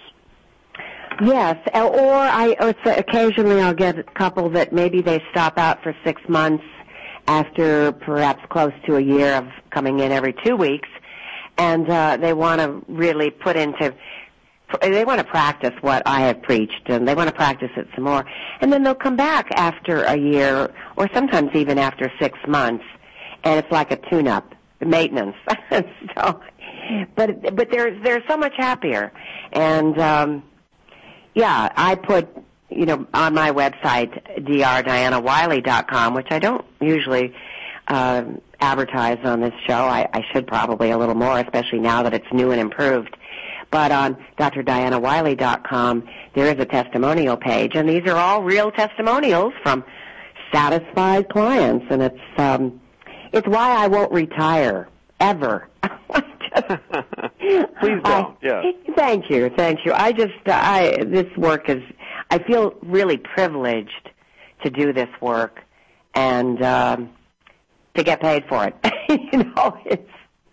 Speaker 1: Yes, or I or occasionally I'll get a couple that maybe they stop out for six months after perhaps close to a year of coming in every two weeks, and uh, they want to really put into, they want to practice what I have preached, and they want to practice it some more. And then they'll come back after a year, or sometimes even after six months, and it's like a tune-up, maintenance. so, but but they're they're so much happier, and um, yeah, I put, you know, on my website, d r diana wiley dot com, which I don't usually uh, advertise on this show. I, I should probably a little more, especially now that it's new and improved. But on d r diana wiley dot com, there is a testimonial page, and these are all real testimonials from satisfied clients, and it's um, it's why I won't retire, ever. I
Speaker 2: Please don't.
Speaker 1: I,
Speaker 2: yeah.
Speaker 1: Thank you, thank you. I just, I this work is, I feel really privileged to do this work and um, to get paid for it. you know, it's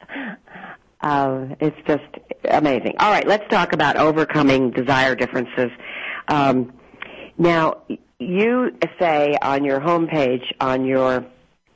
Speaker 1: uh, it's just amazing. All right, let's talk about overcoming desire differences. Um, now, you say on your homepage, on your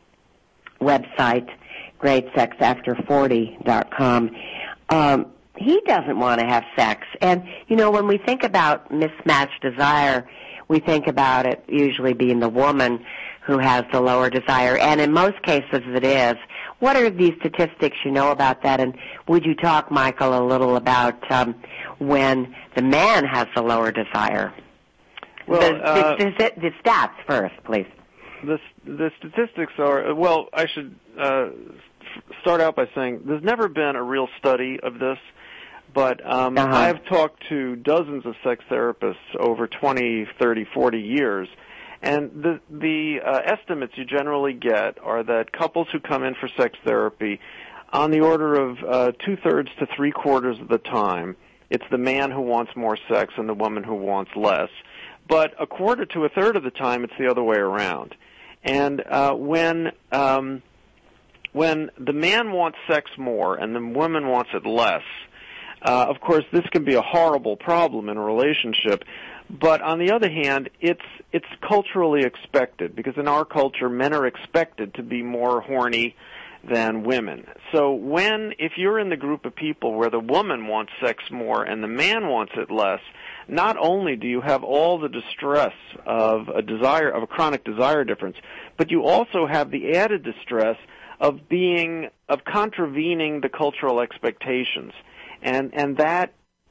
Speaker 1: website, great sex after forty dot com, um, he doesn't want to have sex. And, you know, when we think about mismatched desire, we think about it usually being the woman who has the lower desire. And in most cases it is. What are these statistics you know about that? And would you talk, Michael, a little about um, when the man has the lower desire?
Speaker 2: Well,
Speaker 1: the,
Speaker 2: uh,
Speaker 1: the, the, the stats first, please.
Speaker 2: The, the statistics are, well, I should uh, start out by saying there's never been a real study of this, but um,
Speaker 1: uh-huh.
Speaker 2: I've talked to dozens of sex therapists over twenty, thirty, forty years, and the, the uh, estimates you generally get are that couples who come in for sex therapy, on the order of uh, two-thirds to three-quarters of the time, it's the man who wants more sex and the woman who wants less. But a quarter to a third of the time, it's the other way around. And uh, when um, when the man wants sex more and the woman wants it less, uh, of course, this can be a horrible problem in a relationship. But on the other hand, it's it's culturally expected, because in our culture, men are expected to be more horny than women. So when, if you're in the group of people where the woman wants sex more and the man wants it less, not only do you have all the distress of a desire, of a chronic desire difference, but you also have the added distress of being, of contravening the cultural expectations. And, and that,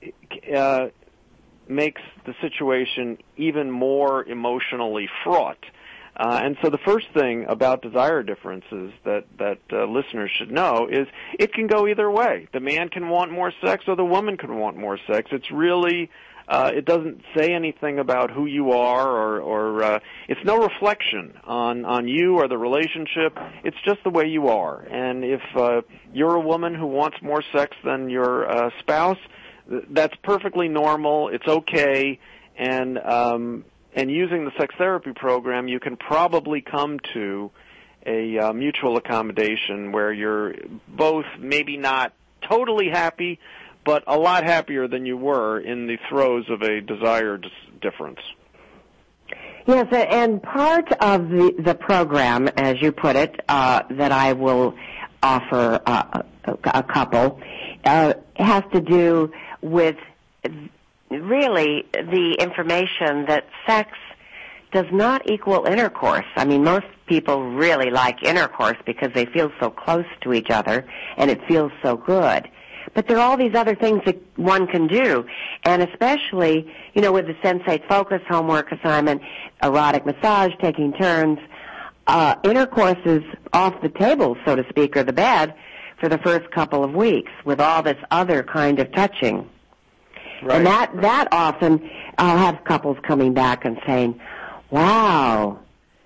Speaker 2: uh, makes the situation even more emotionally fraught. Uh, and so the first thing about desire differences that, that uh, listeners should know is it can go either way. The man can want more sex or the woman can want more sex. It's really, uh, it doesn't say anything about who you are, or, or uh, it's no reflection on, on you or the relationship. It's just the way you are. And if uh, you're a woman who wants more sex than your uh, spouse, that's perfectly normal. It's okay. And, um, And using the sex therapy program, you can probably come to a uh, mutual accommodation where you're both maybe not totally happy, but a lot happier than you were in the throes of a desire dis- difference.
Speaker 1: Yes, and part of the, the program, as you put it, uh, that I will offer uh, a, a couple, uh, has to do with really the information that sex does not equal intercourse. I mean, most people really like intercourse because they feel so close to each other and it feels so good. But there are all these other things that one can do, and especially, you know, with the Sensate Focus homework assignment, erotic massage, taking turns, uh, intercourse is off the table, so to speak, or the bed for the first couple of weeks with all this other kind of touching. Right. And that, that often, I'll have couples coming back and saying, wow,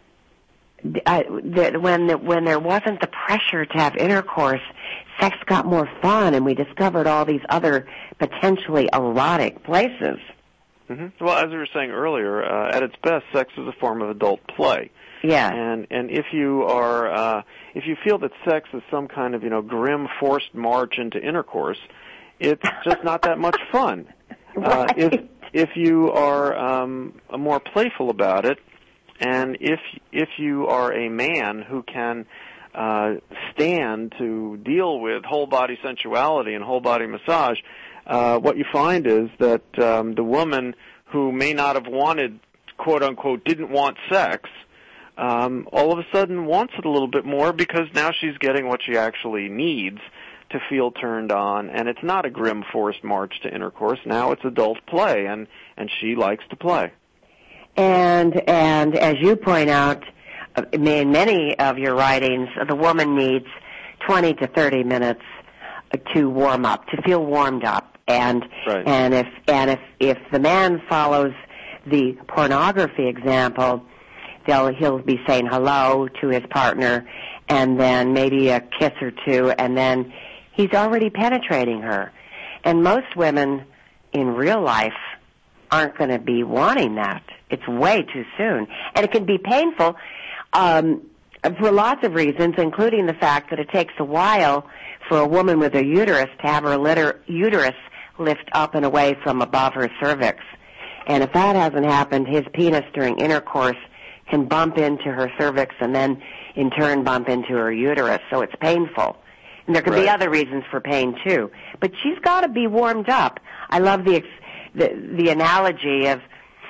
Speaker 1: I, the, when, the, when there wasn't the pressure to have intercourse, sex got more fun, and we discovered all these other potentially erotic places.
Speaker 2: Mm-hmm. Well, as we were saying earlier, uh, at its best, sex is a form of adult play.
Speaker 1: Yeah.
Speaker 2: And and if you are, uh, if you feel that sex is some kind of, you know, grim forced march into intercourse, it's just not that much fun.
Speaker 1: Right.
Speaker 2: Uh, if if you are um, more playful about it, and if if you are a man who can uh, stand to deal with whole body sensuality and whole body massage, uh, what you find is that um, the woman who may not have wanted, quote unquote, didn't want sex, um, all of a sudden wants it a little bit more, because now she's getting what she actually needs to feel turned on, and it's not a grim forced march to intercourse. Now it's adult play, and, and she likes to play.
Speaker 1: And and as you point out, in many of your writings, the woman needs twenty to thirty minutes to warm up, to feel warmed up, and
Speaker 2: right.
Speaker 1: and if and if if the man follows the pornography example, they'll he'll be saying hello to his partner, and then maybe a kiss or two, and then he's already penetrating her. And most women in real life aren't going to be wanting that. It's way too soon. And it can be painful um, for lots of reasons, including the fact that it takes a while for a woman with a uterus to have her litter, uterus lift up and away from above her cervix. And if that hasn't happened, his penis during intercourse can bump into her cervix and then in turn bump into her uterus, so it's painful. And there could
Speaker 2: Right.
Speaker 1: be other reasons for pain too. But she's got to be warmed up. I love the the, the analogy of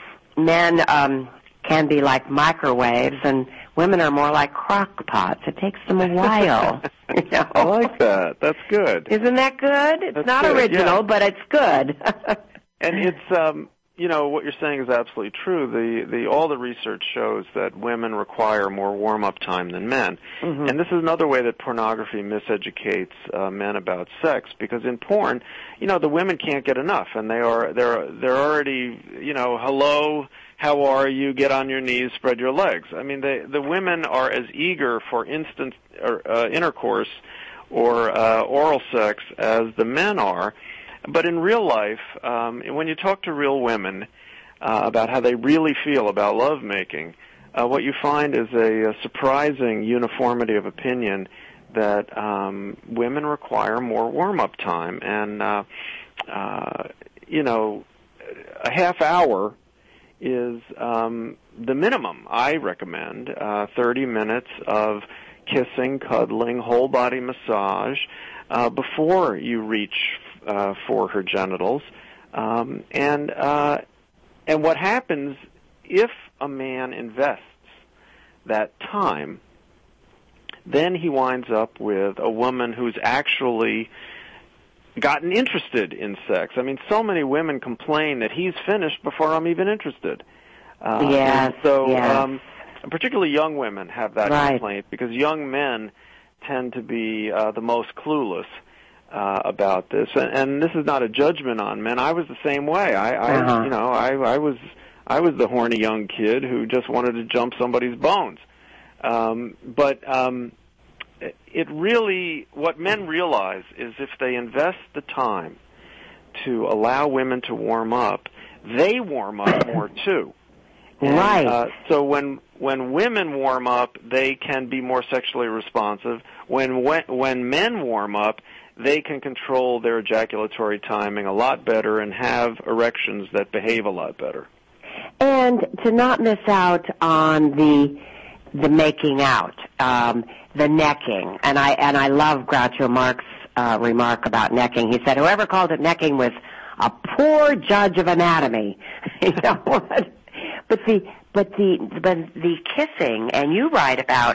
Speaker 1: men um, can be like microwaves and women are more like crock pots. It takes them a while. You know?
Speaker 2: I like that. That's good.
Speaker 1: Isn't that good? It's
Speaker 2: That's
Speaker 1: not
Speaker 2: good,
Speaker 1: original,
Speaker 2: yeah.
Speaker 1: but it's good.
Speaker 2: And it's, um, you know, what you're saying is absolutely true. The, the, all the research shows that women require more warm-up time than men.
Speaker 1: Mm-hmm.
Speaker 2: And this is another way that pornography miseducates uh, men about sex, because in porn, you know, the women can't get enough, and they are, they're, they're already, you know, hello, how are you, get on your knees, spread your legs. I mean, they, the women are as eager for instant or, uh, intercourse or uh, oral sex as the men are. But in real life, um, when you talk to real women uh, about how they really feel about lovemaking, uh, what you find is a, a surprising uniformity of opinion that um, women require more warm-up time. And, uh, uh, you know, a half hour is um, the minimum I recommend, uh, thirty minutes of kissing, cuddling, whole-body massage uh, before you reach Uh, for her genitals, um, and uh, and what happens if a man invests that time, then he winds up with a woman who's actually gotten interested in sex. I mean, so many women complain that he's finished before I'm even interested. Uh,
Speaker 1: yes,
Speaker 2: and so,
Speaker 1: yes.
Speaker 2: um, particularly young women have that
Speaker 1: right.
Speaker 2: complaint, because young men tend to be uh, the most clueless Uh, about this, and, and this is not a judgment on men. I was the same way. I, I
Speaker 1: uh-huh.
Speaker 2: you know, I, I was, I was the horny young kid who just wanted to jump somebody's bones. Um, but um, it really, what men realize is if they invest the time to allow women to warm up, they warm up more too. And,
Speaker 1: right.
Speaker 2: Uh, so when when women warm up, they can be more sexually responsive. When when, when men warm up, they can control their ejaculatory timing a lot better and have erections that behave a lot better.
Speaker 1: And to not miss out on the the making out, um, the necking, and I and I love Groucho Marx's uh, remark about necking. He said, "Whoever called it necking was a poor judge of anatomy." You know what? But the but the but the kissing, and you write about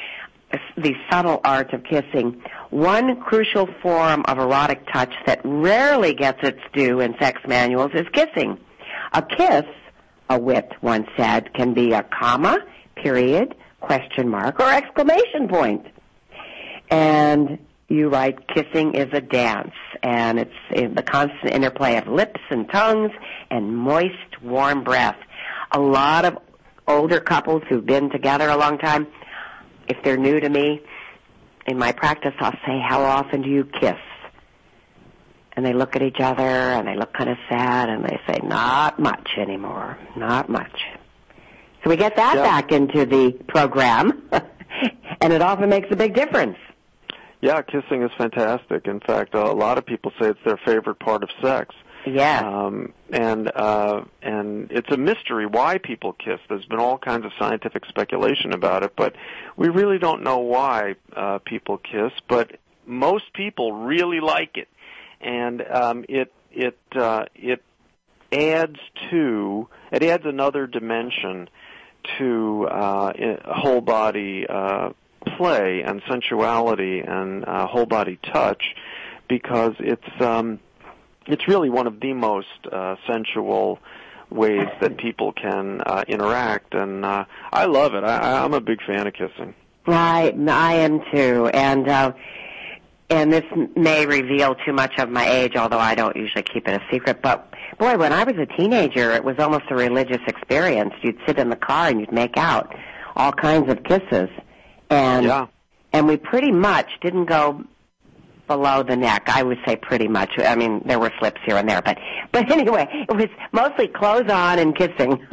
Speaker 1: the subtle art of kissing. One crucial form of erotic touch that rarely gets its due in sex manuals is kissing. A kiss, a wit once said, can be a comma, period, question mark, or exclamation point. And you write, kissing is a dance, and it's in the constant interplay of lips and tongues and moist, warm breath. A lot of older couples who've been together a long time, if they're new to me, in my practice, I'll say, how often do you kiss? And they look at each other, and they look kind of sad, and they say, not much anymore, not much. So we get that
Speaker 2: yeah.
Speaker 1: back into the program, and it often makes a big difference.
Speaker 2: Yeah, kissing is fantastic. In fact, a lot of people say it's their favorite part of sex.
Speaker 1: Yeah.
Speaker 2: Um, and uh, and it's a mystery why people kiss. There's been all kinds of scientific speculation about it, but we really don't know why uh, people kiss. But most people really like it, and um, it it uh, it adds to it adds another dimension to uh, whole body uh, play and sensuality and uh, whole body touch, because it's um, it's really one of the most uh, sensual ways that people can uh, interact, and uh, I love it. I, I'm a big fan of kissing.
Speaker 1: Right, I am too, and uh, and this may reveal too much of my age, although I don't usually keep it a secret. But boy, when I was a teenager, it was almost a religious experience. You'd sit in the car and you'd make out all kinds of kisses, and
Speaker 2: yeah.
Speaker 1: and we pretty much didn't go below the neck. I would say pretty much. I mean, there were slips here and there, but but anyway, it was mostly clothes on and kissing.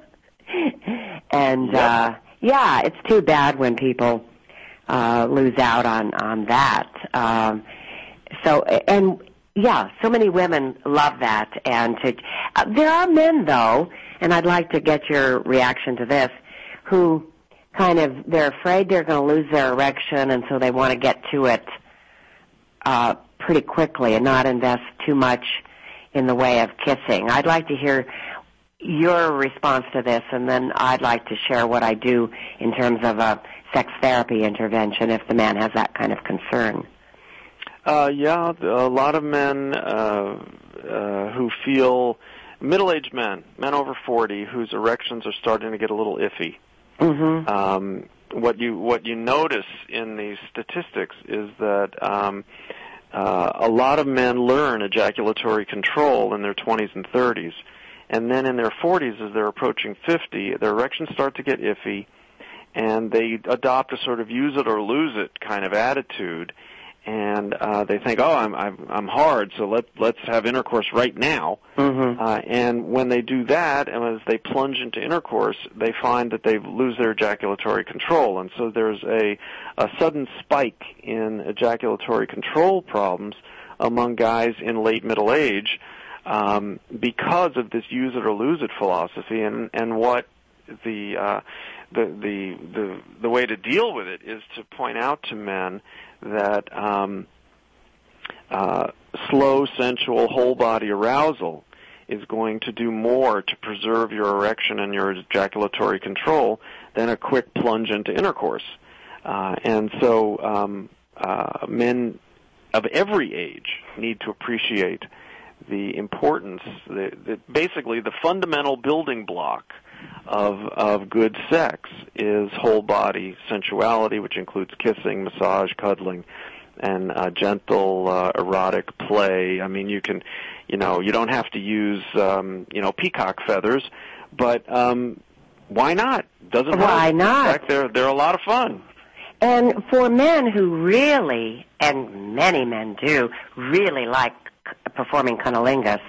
Speaker 1: and
Speaker 2: yep.
Speaker 1: uh, yeah, it's too bad when people uh, lose out on on that. Um, so and yeah, so many women love that. And to, uh, there are men though, and I'd like to get your reaction to this, who kind of they're afraid they're going to lose their erection, and so they want to get to it Uh, pretty quickly and not invest too much in the way of kissing. I'd like to hear your response to this, and then I'd like to share what I do in terms of a sex therapy intervention if the man has that kind of concern.
Speaker 2: Uh, yeah, a lot of men uh, uh, who feel, middle-aged men, men over forty, whose erections are starting to get a little iffy.
Speaker 1: Mm-hmm.
Speaker 2: Um, what you what you notice in these statistics is that um, uh, a lot of men learn ejaculatory control in their twenties and thirties, and then in their forties, as they're approaching fifty, their erections start to get iffy, and they adopt a sort of use it or lose it kind of attitude, and uh, they think, oh, I'm I'm, I'm hard, so let let's have intercourse right now.
Speaker 1: Mm-hmm.
Speaker 2: Uh, and when they do that, and as they plunge into intercourse, they find that they lose their ejaculatory control, and so there's a a sudden spike in ejaculatory control problems among guys in late middle age um, because of this use it or lose it philosophy, and and what the uh, the the the the way to deal with it is to point out to men that um, uh, slow, sensual, whole-body arousal is going to do more to preserve your erection and your ejaculatory control than a quick plunge into intercourse. Uh, and so um, uh, men of every age need to appreciate the importance, the, the, basically the fundamental building block of of good sex is whole body sensuality, which includes kissing, massage, cuddling, and uh, gentle uh, erotic play. I mean, you can, you know, you don't have to use, um, you know, peacock feathers, but um, why not? Doesn't
Speaker 1: why
Speaker 2: hurt.
Speaker 1: not?
Speaker 2: In fact, they're they're a lot of fun.
Speaker 1: And for men who really, and many men do, really like performing cunnilingus,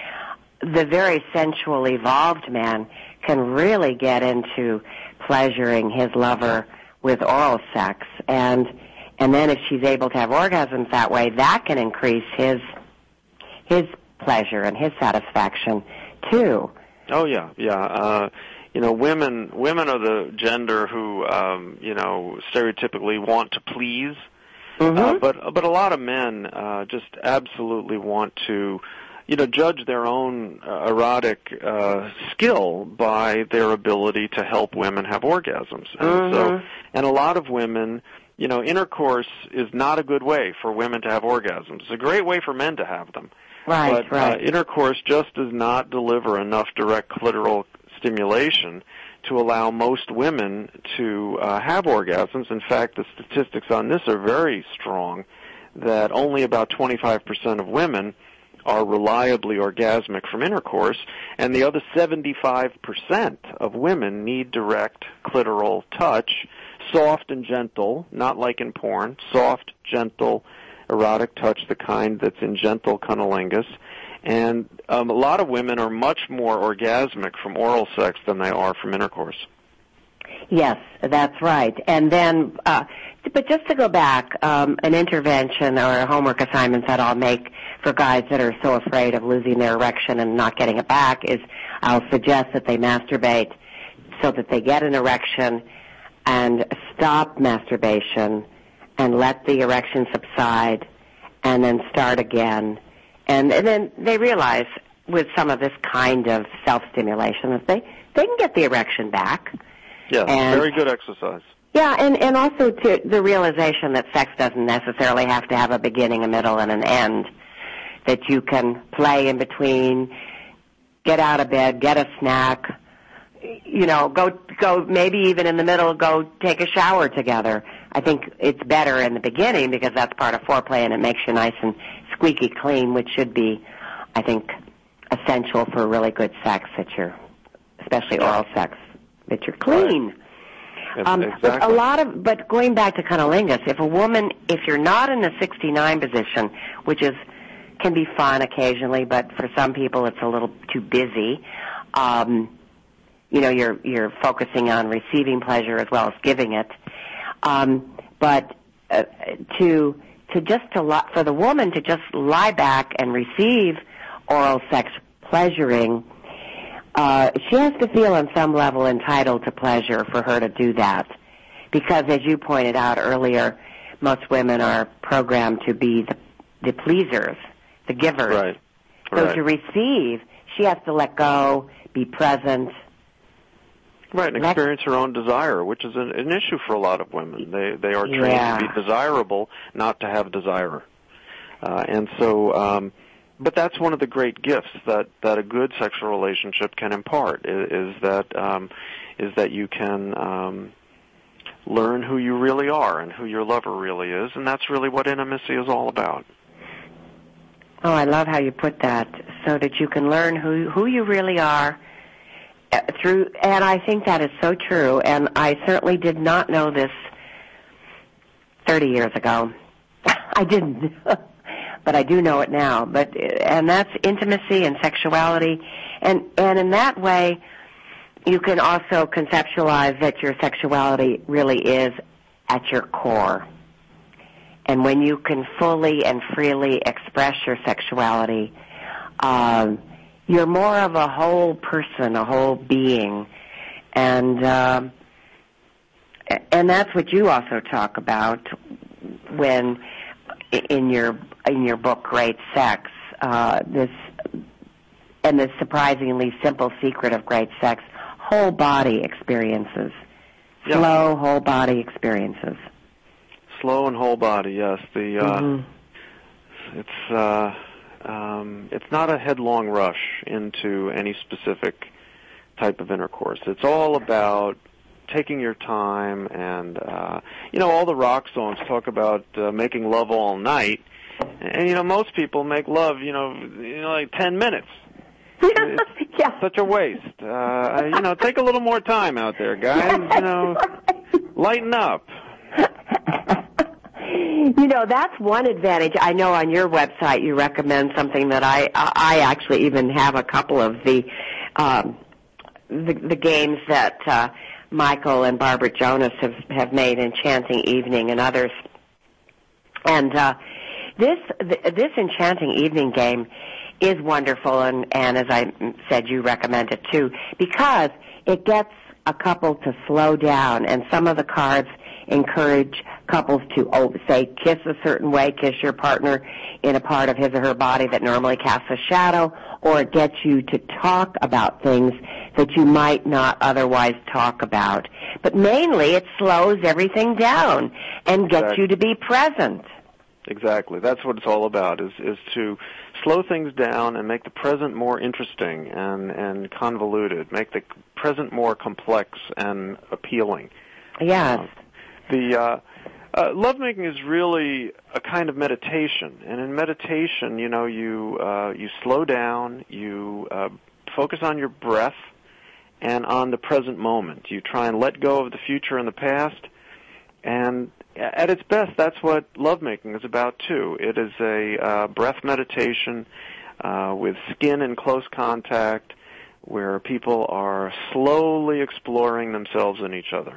Speaker 1: the very sensual, evolved man can really get into pleasuring his lover with oral sex, and and then if she's able to have orgasms that way, that can increase his his pleasure and his satisfaction too.
Speaker 2: Oh yeah, yeah. Uh, you know, women women are the gender who um, you know stereotypically want to please,
Speaker 1: mm-hmm.
Speaker 2: uh, but but a lot of men uh, just absolutely want to, you know, judge their own uh, erotic uh, skill by their ability to help women have orgasms. And
Speaker 1: mm-hmm.
Speaker 2: so, and a lot of women, you know, intercourse is not a good way for women to have orgasms. It's a great way for men to have them.
Speaker 1: Right,
Speaker 2: but
Speaker 1: right.
Speaker 2: Uh, intercourse just does not deliver enough direct clitoral stimulation to allow most women to uh, have orgasms. In fact, the statistics on this are very strong, that only about twenty-five percent of women are reliably orgasmic from intercourse, and the other seventy-five percent of women need direct clitoral touch, soft and gentle, not like in porn, soft, gentle, erotic touch, the kind that's in gentle cunnilingus. And um, a lot of women are much more orgasmic from oral sex than they are from intercourse.
Speaker 1: Yes, that's right. And then, uh, but just to go back, um, an intervention or a homework assignment that I'll make for guys that are so afraid of losing their erection and not getting it back is I'll suggest that they masturbate so that they get an erection and stop masturbation and let the erection subside and then start again. And, and then they realize with some of this kind of self-stimulation that they, they can get the erection back.
Speaker 2: Yeah,
Speaker 1: and,
Speaker 2: very good exercise.
Speaker 1: Yeah, and, and also to the realization that sex doesn't necessarily have to have a beginning, a middle, and an end, that you can play in between, get out of bed, get a snack, you know, go, go maybe even in the middle, go take a shower together. I think it's better in the beginning because that's part of foreplay and it makes you nice and squeaky clean, which should be, I think, essential for really good sex, that you're, especially oral sex, that you're clean. Um,
Speaker 2: exactly.
Speaker 1: But a lot of, but going back to cunnilingus, if a woman, if you're not in the sixty-nine position, which is can be fun occasionally, but for some people it's a little too busy. Um, you know, you're you're focusing on receiving pleasure as well as giving it. Um, but uh, to to just to li- for the woman to just lie back and receive oral sex pleasuring, uh, she has to feel on some level entitled to pleasure for her to do that, because as you pointed out earlier, most women are programmed to be the, the pleasers, the givers.
Speaker 2: Right.
Speaker 1: So
Speaker 2: right.
Speaker 1: to receive, she has to let go, be present.
Speaker 2: Right, and experience her own desire, which is an, an issue for a lot of women. They they are trained
Speaker 1: Yeah.
Speaker 2: to be desirable, not to have desire. Uh, and so, um, but that's one of the great gifts that, that a good sexual relationship can impart, is, is that um, is that you can um, learn who you really are and who your lover really is, and that's really what intimacy is all about.
Speaker 1: Oh, I love how you put that, so that you can learn who who you really are through, and I think that is so true, and I certainly did not know this thirty years ago. I didn't, but I do know it now. But and that's intimacy and sexuality, and and in that way, you can also conceptualize that your sexuality really is at your core. And when you can fully and freely express your sexuality, um, you're more of a whole person, a whole being, and uh, and that's what you also talk about when in your in your book, Great Sex. Uh, this and the surprisingly simple secret of great sex: whole body experiences,
Speaker 2: Yeah.
Speaker 1: slow whole body experiences.
Speaker 2: Slow and whole body, yes. The uh,
Speaker 1: Mm-hmm.
Speaker 2: it's uh, um, it's not a headlong rush into any specific type of intercourse. It's all about taking your time, and uh, you know, all the rock songs talk about uh, making love all night, and you know, most people make love, you know, you know, like ten minutes. It's
Speaker 1: yeah.
Speaker 2: such a waste. Uh, you know, take a little more time out there, guys. You know, lighten up.
Speaker 1: You know, that's one advantage. I know on your website you recommend something that I I actually even have a couple of the um, the, the games that uh, Michael and Barbara Jonas have have made, Enchanting Evening and others. And uh, this this Enchanting Evening game is wonderful, and, and as I said, you recommend it too, because it gets a couple to slow down, and some of the cards encourage couples to, oh, say, kiss a certain way, kiss your partner in a part of his or her body that normally casts a shadow, or it gets you to talk about things that you might not otherwise talk about. But mainly it slows everything down and gets
Speaker 2: Exactly.
Speaker 1: you to be present.
Speaker 2: Exactly. That's what it's all about, is is to slow things down and make the present more interesting and, and convoluted, make the present more complex and appealing.
Speaker 1: Yes.
Speaker 2: Uh, the uh, uh, lovemaking is really a kind of meditation, and in meditation, you know, you uh, you slow down, you uh, focus on your breath and on the present moment. You try and let go of the future and the past, and at its best, that's what lovemaking is about too. It is a uh, breath meditation uh, with skin in close contact, where people are slowly exploring themselves and each other.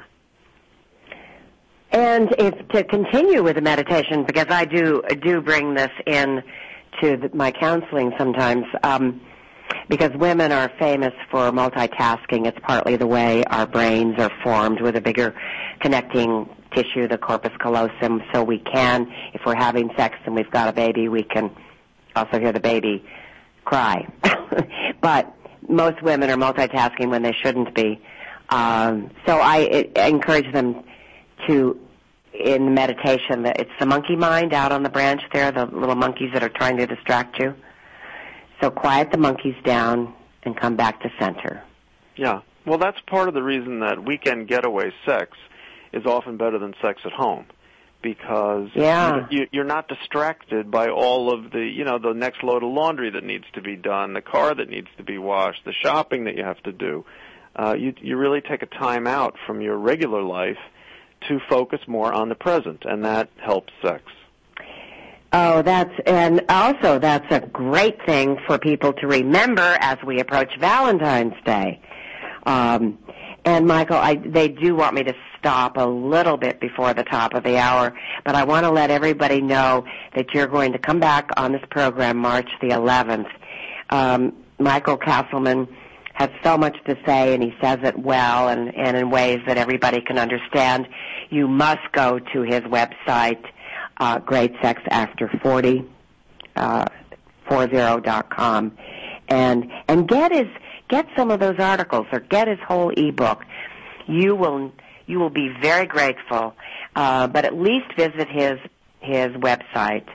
Speaker 1: And if to continue with the meditation, because I do do bring this in to the, my counseling sometimes, um, because women are famous for multitasking. It's partly the way our brains are formed with a bigger connecting tissue, the corpus callosum, so we can, if we're having sex and we've got a baby, we can also hear the baby cry. But most women are multitasking when they shouldn't be. Um, so I, it, I encourage them to, in meditation, that it's the monkey mind out on the branch there, the little monkeys that are trying to distract you. So quiet the monkeys down and come back to center.
Speaker 2: Yeah. Well, that's part of the reason that weekend getaway sex is often better than sex at home, because
Speaker 1: yeah.
Speaker 2: you, you're not distracted by all of the, you know, the next load of laundry that needs to be done, the car that needs to be washed, the shopping that you have to do. uh, you, you really take a time out from your regular life to focus more on the present, and that helps sex.
Speaker 1: Oh, that's, and also that's a great thing for people to remember as we approach Valentine's Day. Um, and Michael, I, they do want me to stop a little bit before the top of the hour, but I want to let everybody know that you're going to come back on this program March the eleventh. Um, Michael Castleman has so much to say, and he says it well and, and in ways that everybody can understand. You must go to his website, uh, Great Sex After forty, uh, forty dot com, and and get his get some of those articles or get his whole ebook. You will you will be very grateful, uh, but at least visit his his website.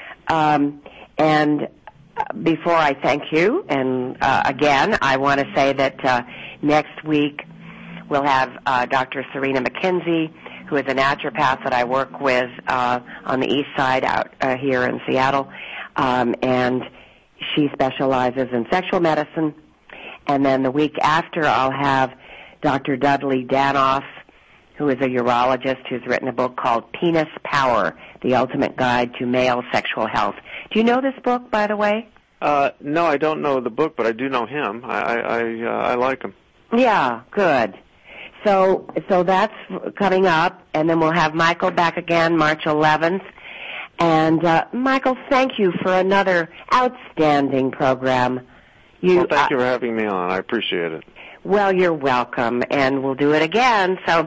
Speaker 1: Um, and before I thank you, and uh, again, I want to say that uh, next week we'll have uh, Doctor Serena McKenzie, who is a naturopath that I work with uh, on the east side out uh, here in Seattle, um, and she specializes in sexual medicine. And then the week after, I'll have Doctor Dudley Danoff, who is a urologist who's written a book called Penis Power, The Ultimate Guide to Male Sexual Health. Do you know this book, by the way?
Speaker 2: Uh, no, I don't know the book, but I do know him. I I, I, uh, I like him.
Speaker 1: Yeah, good. So so that's coming up, and then we'll have Michael back again March eleventh. And, uh, Michael, thank you for another outstanding program. You,
Speaker 2: well, thank
Speaker 1: uh,
Speaker 2: you for having me on. I appreciate it.
Speaker 1: Well, you're welcome, and we'll do it again. So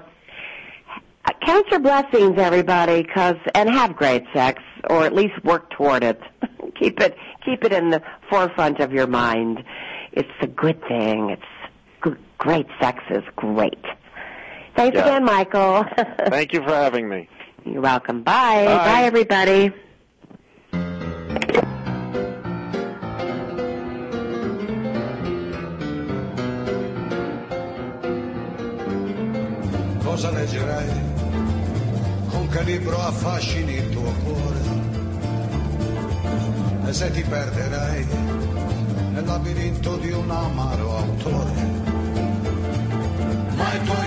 Speaker 1: uh, count your blessings, everybody, 'cause, and have great sex, or at least work toward it. keep it keep it in the forefront of your mind. It's a good thing. It's good, great sex is great. Thanks
Speaker 2: yeah.
Speaker 1: again, Michael.
Speaker 2: Thank you for having me.
Speaker 1: You're welcome. Bye.
Speaker 2: Bye,
Speaker 1: Bye everybody.
Speaker 3: Cosa leggerai? Con che libro affascini il tuo cuore? E se ti perderai nel labirinto di un amaro autore? Ma i tuoi